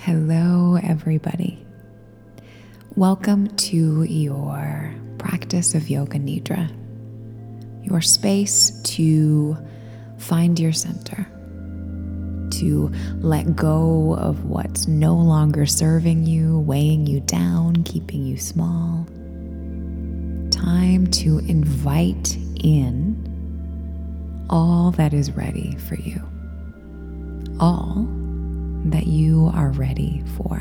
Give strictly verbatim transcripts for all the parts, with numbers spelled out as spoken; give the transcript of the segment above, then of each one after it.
Hello, everybody. Welcome to your practice of Yoga Nidra, your space to find your center, to let go of what's no longer serving you, weighing you down, keeping you small. Time to invite in all that is ready for you, all that you are ready for.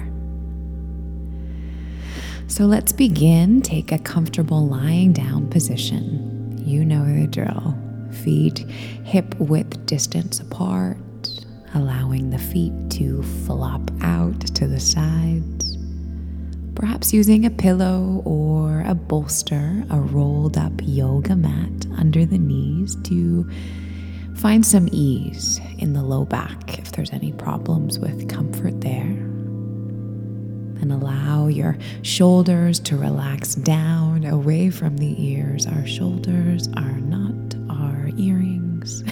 So let's begin. Take a comfortable lying down position. You know the drill. Feet hip width distance apart, allowing the feet to flop out to the sides. Perhaps using a pillow or a bolster, a rolled up yoga mat under the knees to find some ease in the low back if there's any problems with comfort there. And allow your shoulders to relax down away from the ears. Our shoulders are not our earrings.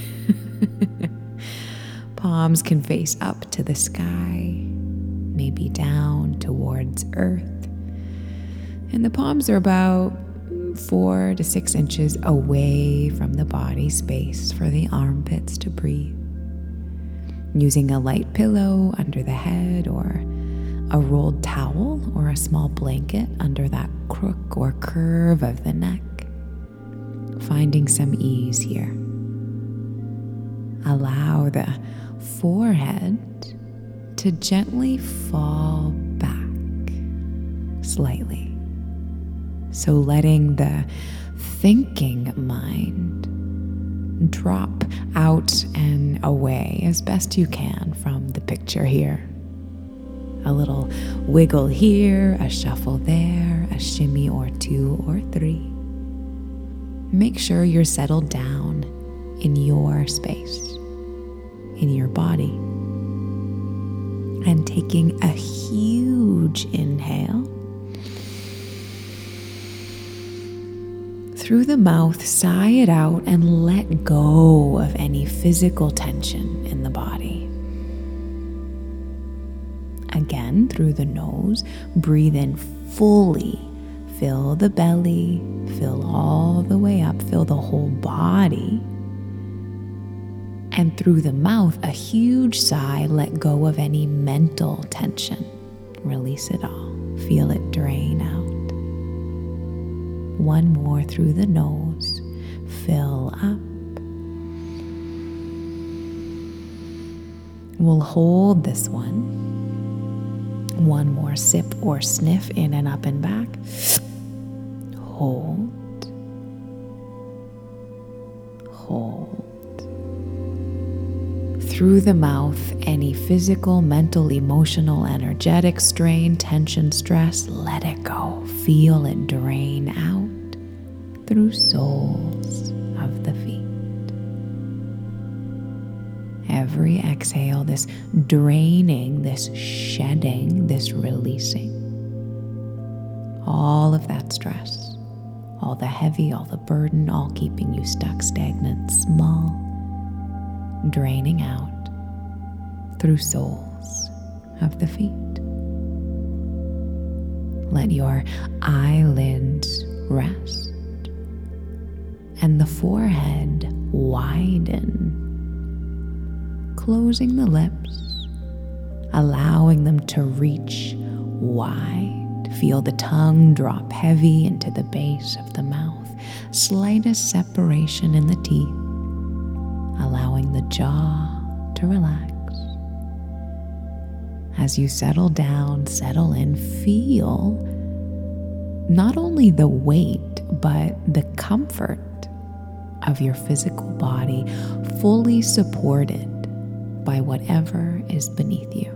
Palms can face up to the sky, maybe down towards earth. And the palms are about four to six inches away from the body, space for the armpits to breathe. Using a light pillow under the head or a rolled towel or a small blanket under that crook or curve of the neck. Finding some ease here. Allow the forehead to gently fall back slightly. So letting the thinking mind drop out and away as best you can from the picture here. A little wiggle here, a shuffle there, a shimmy or two or three. Make sure you're settled down in your space, in your body. And taking a huge inhale. Through the mouth, sigh it out and let go of any physical tension in the body. Again, through the nose, breathe in fully. Fill the belly, fill all the way up, fill the whole body. And through the mouth, a huge sigh, let go of any mental tension. Release it all. Feel it drain out. One more through the nose. Fill up. We'll hold this one. One more sip or sniff in and up and back. Hold. Hold. Through the mouth, any physical, mental, emotional, energetic strain, tension, stress, let it go. Feel it drain out through soles of the feet. Every exhale, this draining, this shedding, this releasing. All of that stress, all the heavy, all the burden, all keeping you stuck, stagnant, small, draining out through soles of the feet. Let your eyelids rest and the forehead widen, closing the lips, allowing them to reach wide. Feel the tongue drop heavy into the base of the mouth, slightest separation in the teeth, allowing the jaw to relax. As you settle down, settle in, feel not only the weight, but the comfort of your physical body fully supported by whatever is beneath you.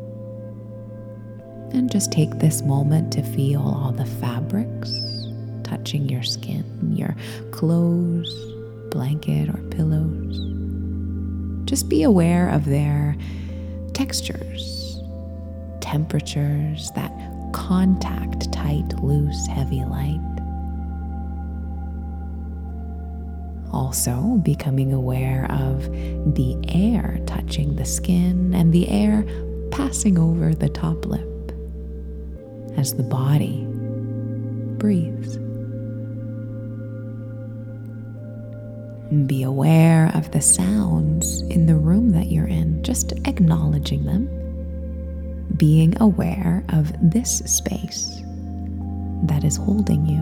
And just take this moment to feel all the fabrics touching your skin, your clothes, blanket, or pillows. Just be aware of their textures, temperatures, that contact, tight, loose, heavy, light. Also becoming aware of the air touching the skin and the air passing over the top lip as the body breathes. Be aware of the sounds in the room that you're in, just acknowledging them, being aware of this space that is holding you.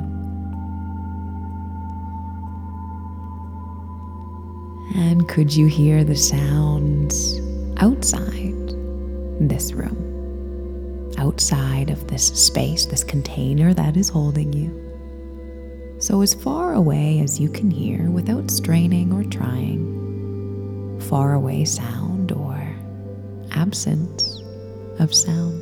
And could you hear the sounds outside this room, outside of this space, this container that is holding you? So as far away as you can hear without straining or trying, far away sound or absence of sound.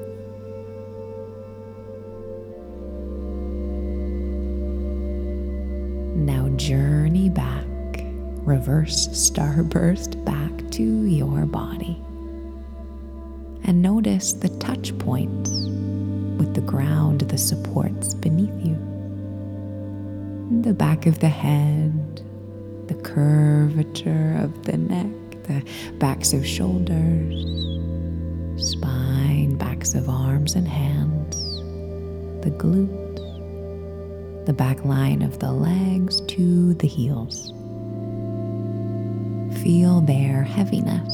Now journey back, reverse starburst back to your body. And notice the touch points with the ground, the supports beneath you. The back of the head, the curvature of the neck, the backs of shoulders, spine, backs of arms and hands, the glutes, the back line of the legs to the heels. Feel their heaviness.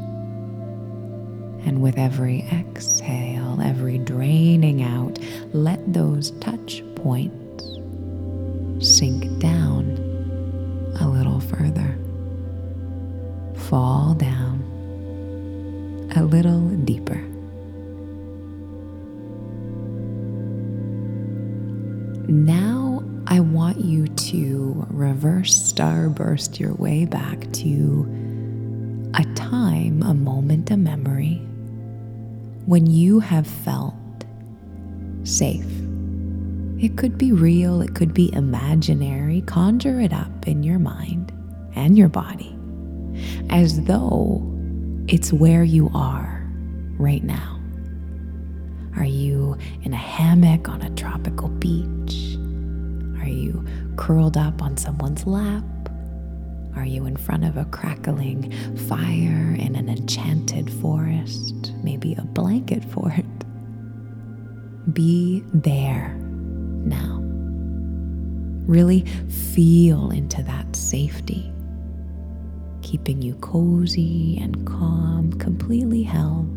And with every exhale, every draining out, let those touch points sink down a little further. Fall down a little deeper. Now I want you to reverse starburst your way back to a time, a moment, a memory when you have felt safe. It could be real, it could be imaginary. Conjure it up in your mind and your body as though it's where you are right now. Are you in a hammock on a tropical beach? Are you curled up on someone's lap? Are you in front of a crackling fire in an enchanted forest? Maybe a blanket fort. Be there now. Really feel into that safety, keeping you cozy and calm, completely held.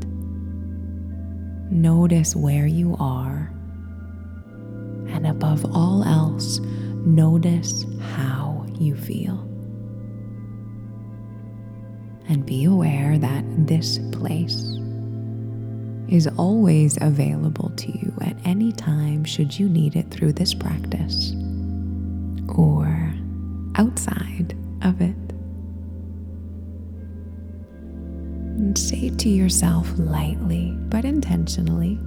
Notice where you are, and above all else, notice how you feel. And be aware that this place is always available to you at any time should you need it through this practice or outside of it. And say to yourself lightly but intentionally,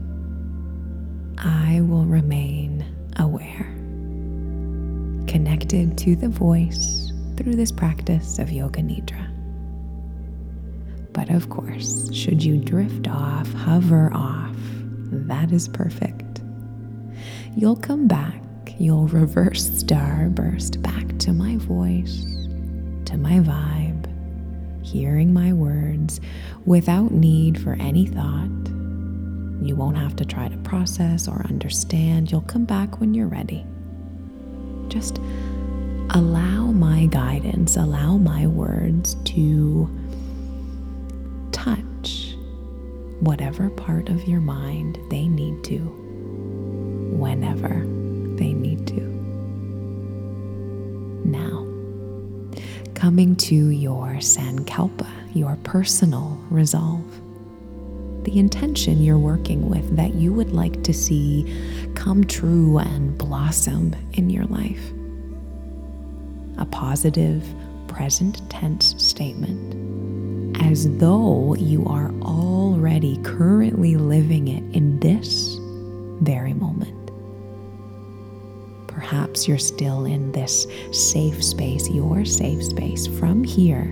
I will remain aware, connected to the voice through this practice of Yoga Nidra. But of course, should you drift off, hover off, that is perfect. You'll come back, you'll reverse starburst back to my voice, to my vibe, hearing my words without need for any thought. You won't have to try to process or understand. You'll come back when you're ready. Just allow my guidance, allow my words to touch whatever part of your mind they need to, whenever they need to. Now, coming to your Sankalpa, your personal resolve, the intention you're working with that you would like to see come true and blossom in your life. A positive, present tense statement, as though you are already currently living it in this very moment. Perhaps you're still in this safe space, your safe space. From here,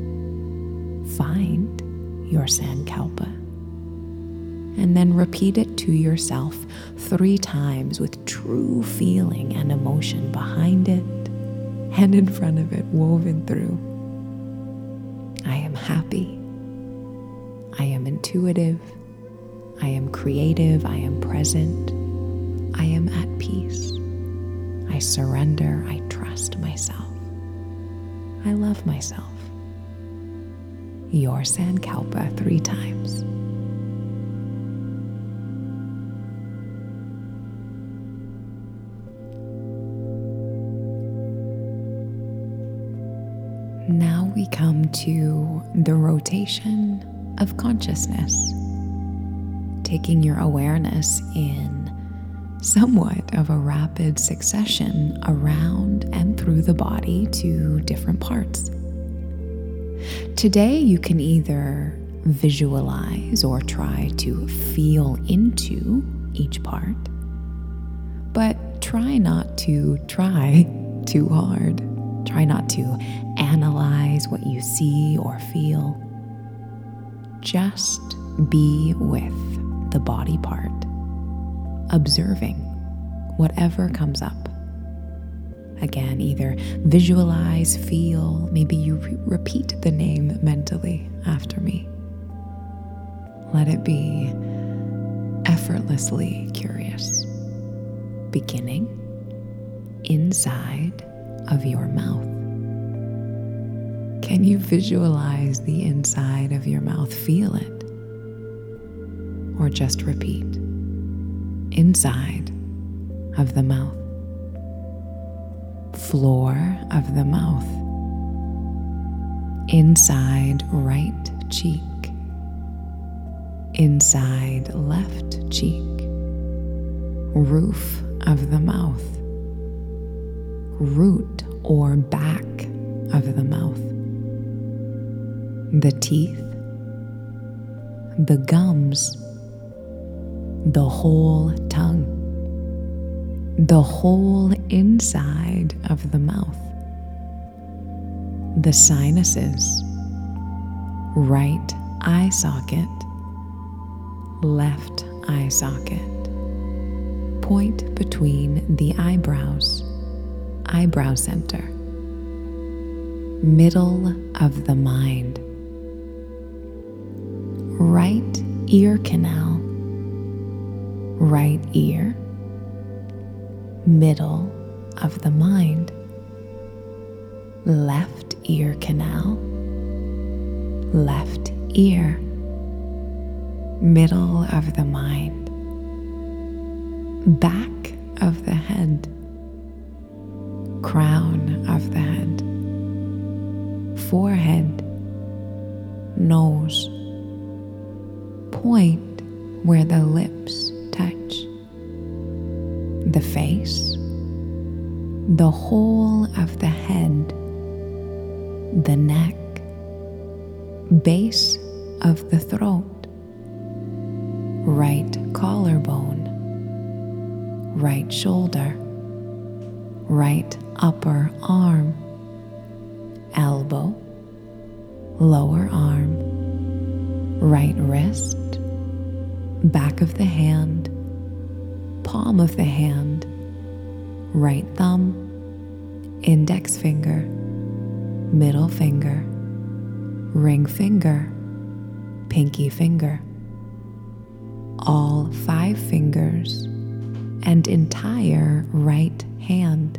find your Sankalpa. And then repeat it to yourself three times with true feeling and emotion behind it and in front of it, woven through. I am happy. I am intuitive. I am creative. I am present. I am at peace. I surrender. I trust myself. I love myself. Your Sankalpa three times. Now we come to the rotation of consciousness, taking your awareness in somewhat of a rapid succession around and through the body to different parts. Today, you can either visualize or try to feel into each part, but try not to try too hard. Try not to analyze what you see or feel. Just be with the body part, observing whatever comes up. Again, either visualize, feel, maybe you re- repeat the name mentally after me. Let it be effortlessly curious. Beginning inside of your mouth. Can you visualize the inside of your mouth? Feel it. Or just repeat. Inside of the mouth. Floor of the mouth. Inside right cheek. Inside left cheek. Roof of the mouth. Root or back of the mouth. The teeth. The gums. The whole tongue. The whole inside of the mouth. The sinuses. Right eye socket. Left eye socket. Point between the eyebrows. Eyebrow center. Middle of the mind. Right ear canal. Right ear. Middle of the mind. Left ear canal. Left ear. Middle of the mind. Back of the head. Crown of the head. Forehead. Nose. Point where the lips touch. The face. The whole of the head. The neck. Base of the throat. Right collarbone. Right shoulder. Right upper arm. Elbow. Lower arm. Right wrist. Back of the hand. Palm of the hand. Right thumb. Index finger. Middle finger. Ring finger. Pinky finger. All five fingers and entire right hand.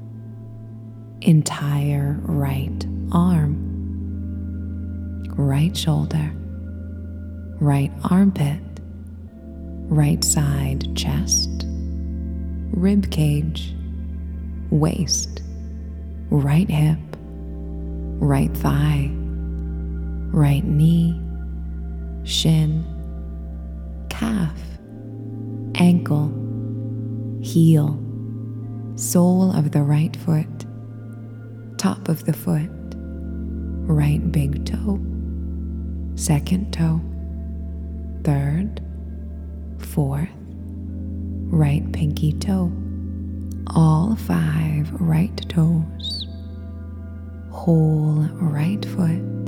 Entire right arm. Right shoulder. Right armpit. Right side chest. Rib cage. Waist. Right hip. Right thigh. Right knee. Shin. Calf. Ankle. Heel. Sole of the right foot. Top of the foot. Right big toe. Second toe. Third. Fourth. Right pinky toe. All five right toes. Whole right foot.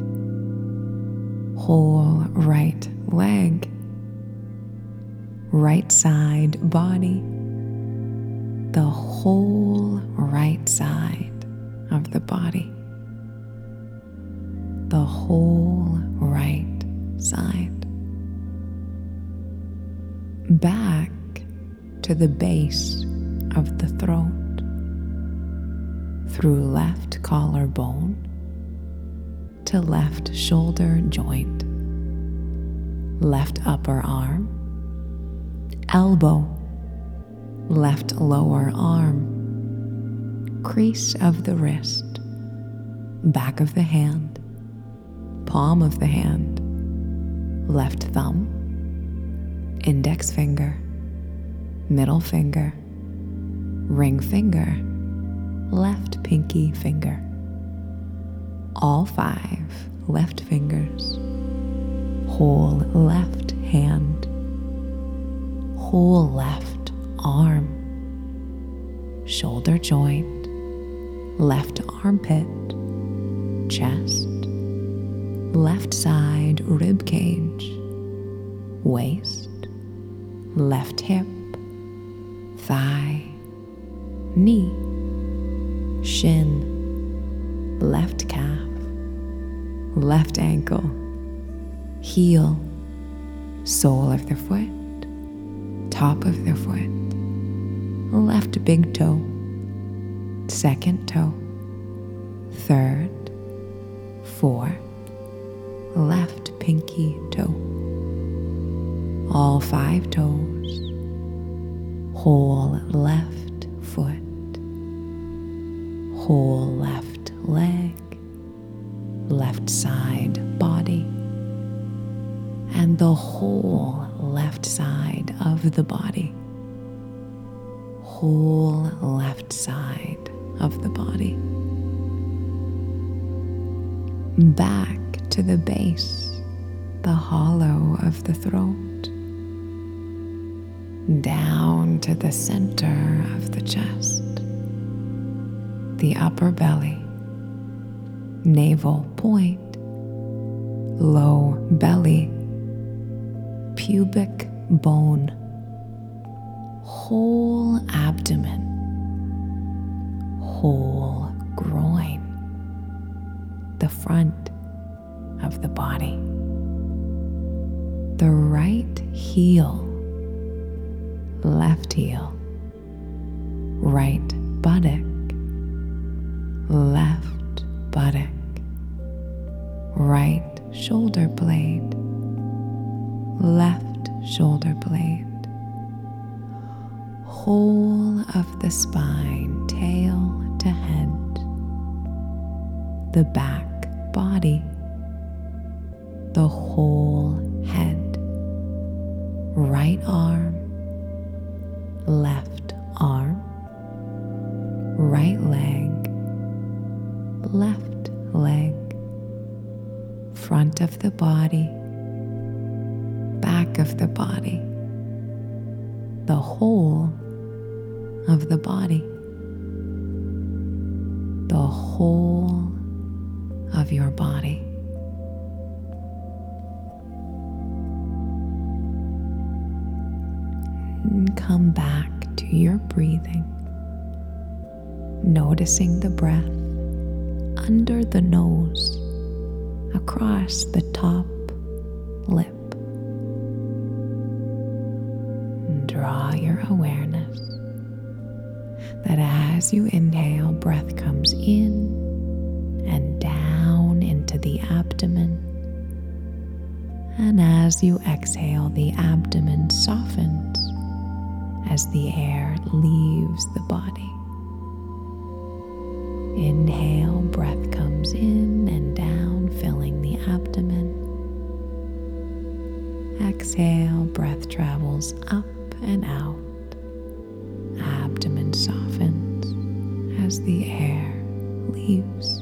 Whole right leg. Right side body. The whole right side of the body. The whole right side. Back to the base of the throat, through left collarbone to left shoulder joint, left upper arm, elbow, left lower arm, crease of the wrist, back of the hand, palm of the hand, left thumb, index finger, middle finger, ring finger, left pinky finger, all five left fingers, whole left hand, whole left arm, shoulder joint, left armpit, chest, left side rib cage, waist, left hip, thigh, knee, shin, left calf, left ankle, heel, sole of the foot, top of the foot, left big toe, second toe, third, fourth, left pinky toe, all five toes, whole left foot, whole left leg, left side body, and the whole left side of the body, whole left side of the body. Back to the base, the hollow of the throat, down to the center of the chest, the upper belly, navel point, low belly, pubic bone, whole abdomen, whole groin, the front of the body, the right heel, left heel, right buttock, left buttock, right shoulder blade, left shoulder blade, whole of the spine, tail to head, the back body, the whole head, right arm, left arm, right leg, left leg, front of the body, back of the body, the whole of the body, the whole of your body. And come back to your breathing, noticing the breath under the nose, across the top lip. And draw your awareness that as you inhale, breath comes in and down into the abdomen. And as you exhale, the abdomen softens as the air leaves the body. Inhale, breath comes in and down, filling the abdomen. Exhale, breath travels up and out. Abdomen softens as the air leaves.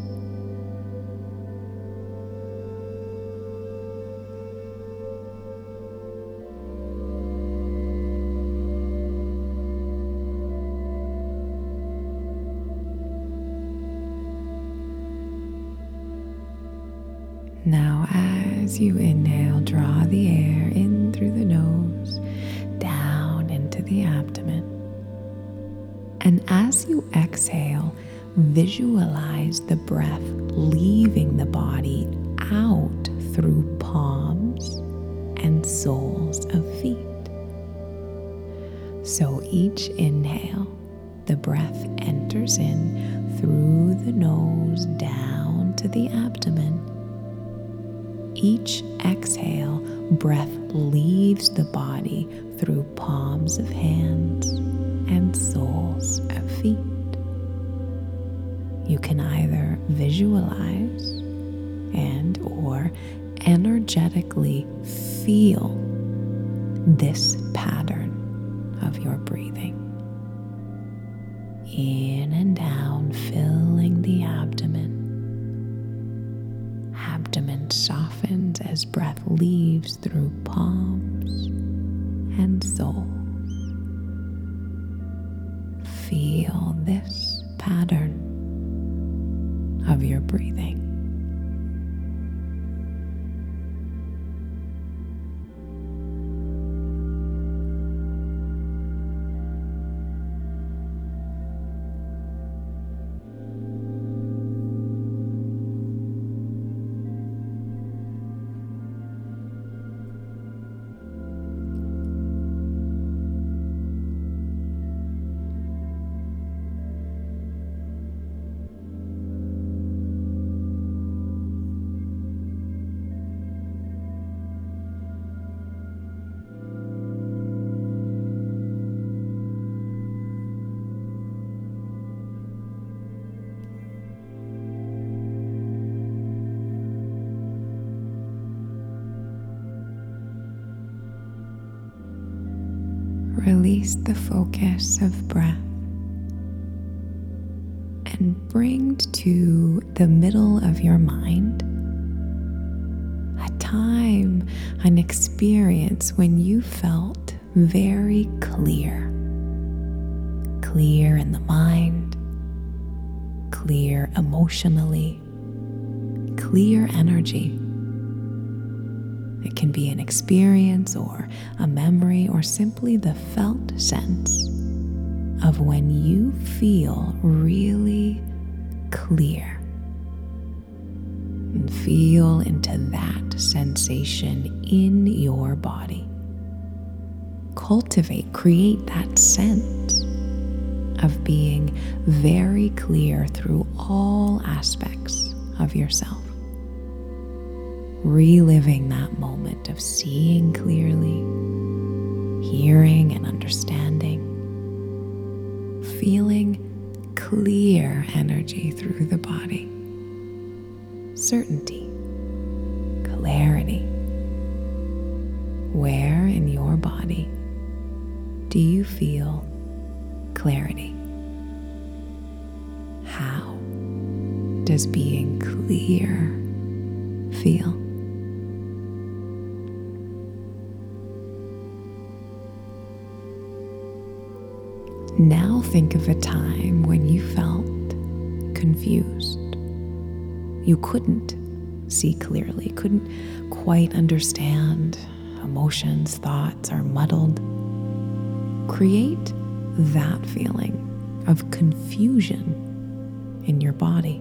Now, as you inhale, draw the air in through the nose, down into the abdomen. And as you exhale, visualize the breath leaving the body out through palms hands and soles of feet. So each inhale, the breath enters in through the nose down to the abdomen. Each exhale, breath leaves the body through palms of hands and soles of feet. You can either visualize and or energetically feel this pattern of your breathing. In and down, filling the abdomen. Abdomen softens as breath leaves through palms and soles. Feel this pattern of your breathing. Release the focus of breath and bring to the middle of your mind a time, an experience when you felt very clear. Clear in the mind, clear emotionally, clear energy. It can be an experience or a memory or simply the felt sense of when you feel really clear. And feel into that sensation in your body. Cultivate, create that sense of being very clear through all aspects of yourself. Reliving that moment of seeing clearly, hearing and understanding, feeling clear energy through the body, certainty, clarity. Where in your body do you feel clarity? How does being clear feel? Now think of a time when you felt confused. You couldn't see clearly, couldn't quite understand. Emotions, thoughts are muddled. Create that feeling of confusion in your body.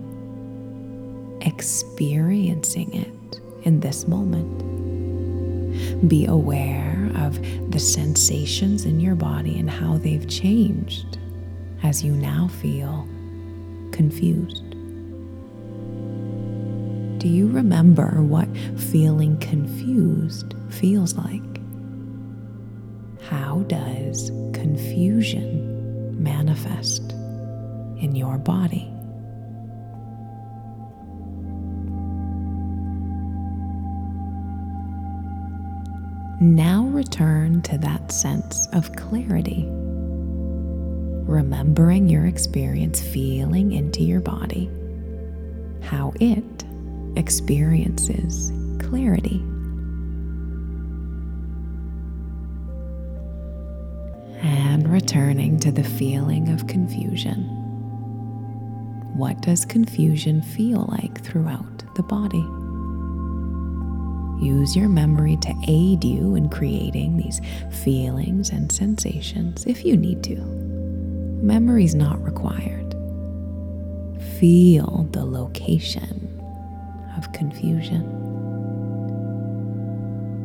Experiencing it in this moment. Be aware of the sensations in your body and how they've changed as you now feel confused. Do you remember what feeling confused feels like? How does confusion manifest in your body? Now return to that sense of clarity, remembering your experience, feeling into your body, how it experiences clarity. And returning to the feeling of confusion. What does confusion feel like throughout the body? Use your memory to aid you in creating these feelings and sensations if you need to. Memory's not required. Feel the location of confusion.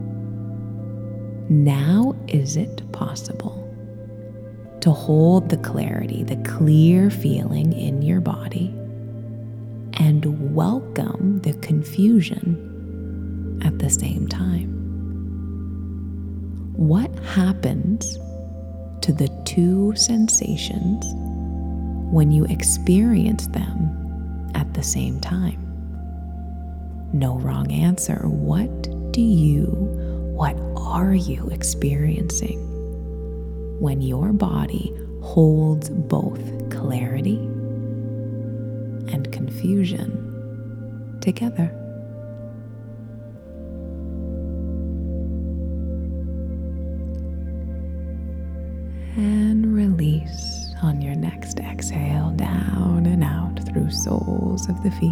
Now is it possible to hold the clarity, the clear feeling in your body, and welcome the confusion at the same time? What happens to the two sensations when you experience them at the same time? No wrong answer. What do you, what are you experiencing when your body holds both clarity and confusion together? And release on your next exhale, down and out through soles of the feet.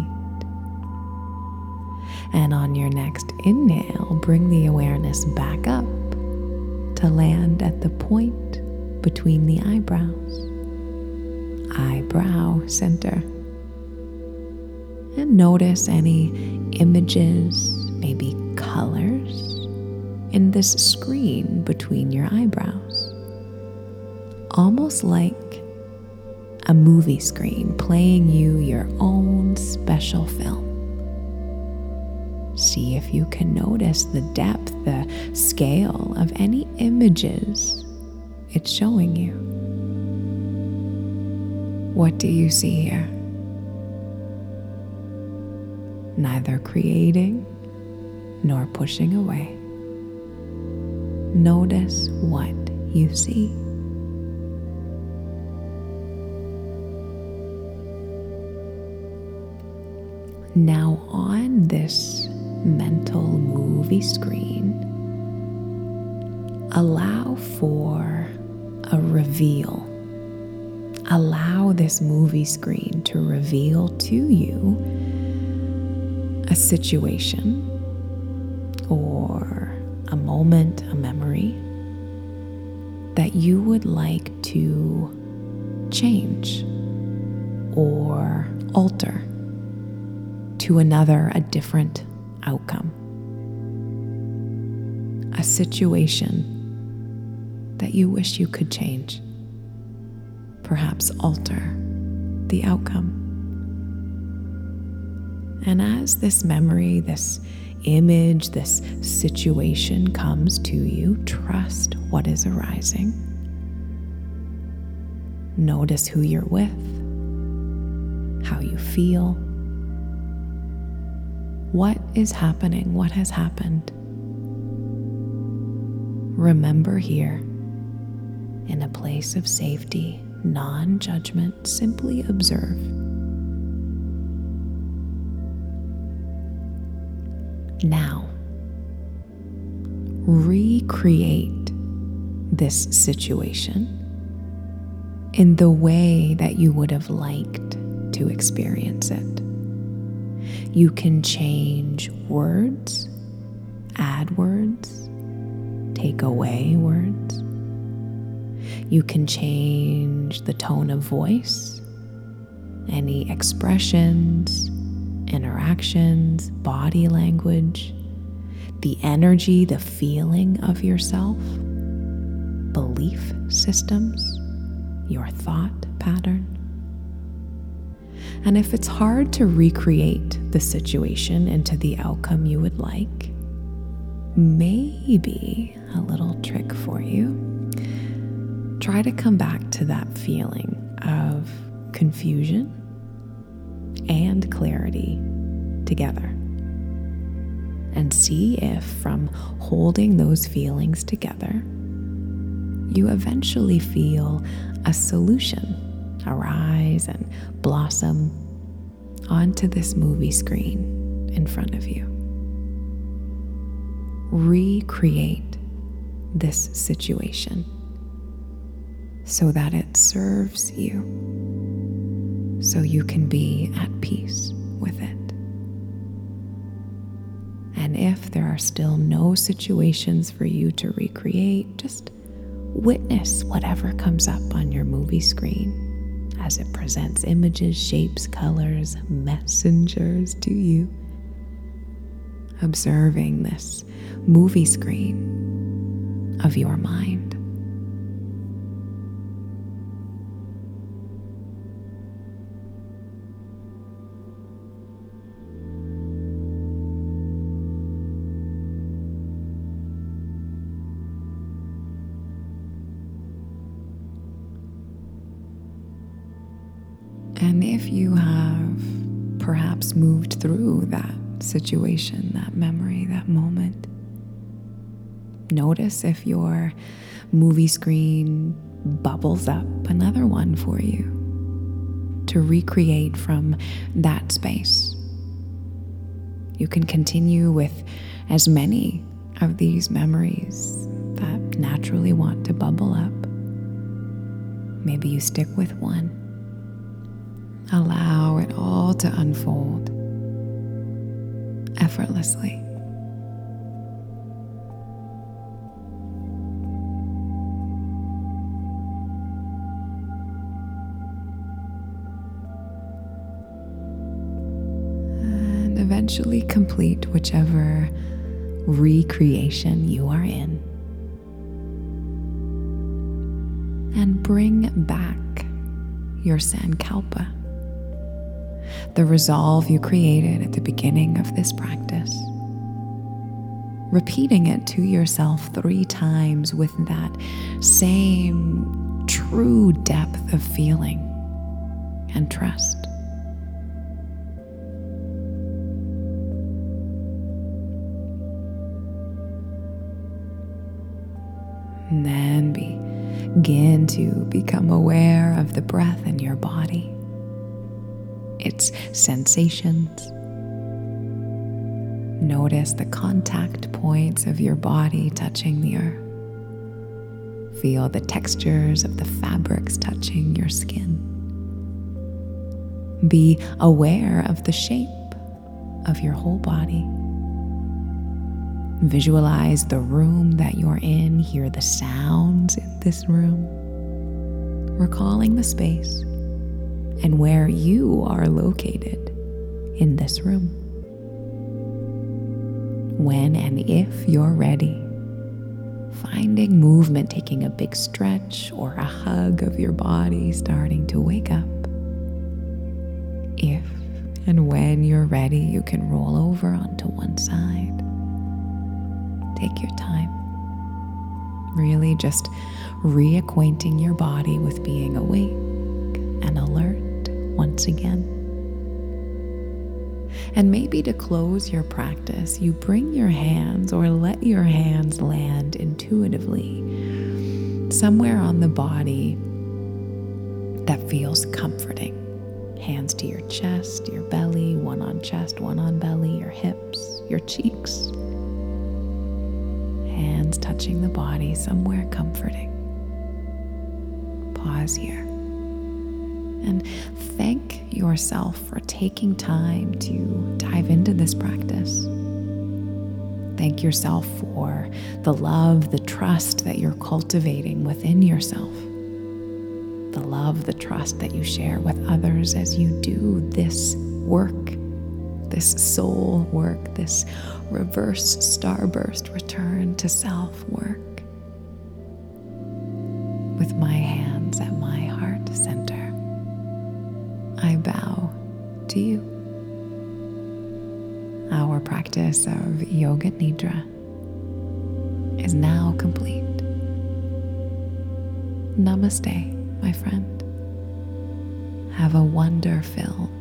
And on your next inhale, bring the awareness back up to land at the point between the eyebrows, eyebrow center. And notice any images, maybe colors, in this screen between your eyebrows. Almost like a movie screen playing you your own special film. See if you can notice the depth, the scale of any images it's showing you. What do you see here? Neither creating nor pushing away. Notice what you see. Now on this mental movie screen, allow for a reveal. Allow this movie screen to reveal to you a situation or a moment, a memory that you would like to change or alter to another, a different outcome. A situation that you wish you could change, perhaps alter the outcome. And as this memory, this image, this situation comes to you, trust what is arising. Notice who you're with, how you feel. What is happening? What has happened? Remember here, in a place of safety, non-judgment, simply observe. Now, recreate this situation in the way that you would have liked to experience it. You can change words, add words, take away words. You can change the tone of voice, any expressions, interactions, body language, the energy, the feeling of yourself, belief systems, your thought pattern. And if it's hard to recreate the situation into the outcome you would like, maybe a little trick for you. Try to come back to that feeling of confusion and clarity together. And see if from holding those feelings together, you eventually feel a solution arise and blossom onto this movie screen in front of you. Recreate this situation so that it serves you, so you can be at peace with it. And if there are still no situations for you to recreate, just witness whatever comes up on your movie screen as it presents images, shapes, colors, messengers to you. Observing this movie screen of your mind. And if you have perhaps moved through that situation, that memory, that moment, notice if your movie screen bubbles up another one for you to recreate from that space. You can continue with as many of these memories that naturally want to bubble up. Maybe you stick with one. Allow it all to unfold effortlessly. And eventually complete whichever recreation you are in. And bring back your Sankalpa, the resolve you created at the beginning of this practice. Repeating it to yourself three times with that same true depth of feeling and trust. And then begin to become aware of the breath in your body, its sensations. Notice the contact points of your body touching the earth. Feel the textures of the fabrics touching your skin. Be aware of the shape of your whole body. Visualize the room that you're in, hear the sounds in this room, recalling the space and where you are located in this room. When and if you're ready, finding movement, taking a big stretch or a hug of your body, starting to wake up. If and when you're ready, you can roll over onto one side. Take your time. Really just reacquainting your body with being awake and alert once again. And maybe to close your practice, you bring your hands or let your hands land intuitively somewhere on the body that feels comforting. Hands to your chest, your belly, one on chest, one on belly, your hips, your cheeks. Hands touching the body somewhere comforting. Pause here and thank yourself for taking time to dive into this practice. Thank yourself for the love, the trust that you're cultivating within yourself. The love, the trust that you share with others as you do this work, this soul work, this reverse starburst return to self work. With my hands at my heart center, I bow to you. Our practice of Yoga Nidra is now complete. Namaste, my friend. Have a wonder-filled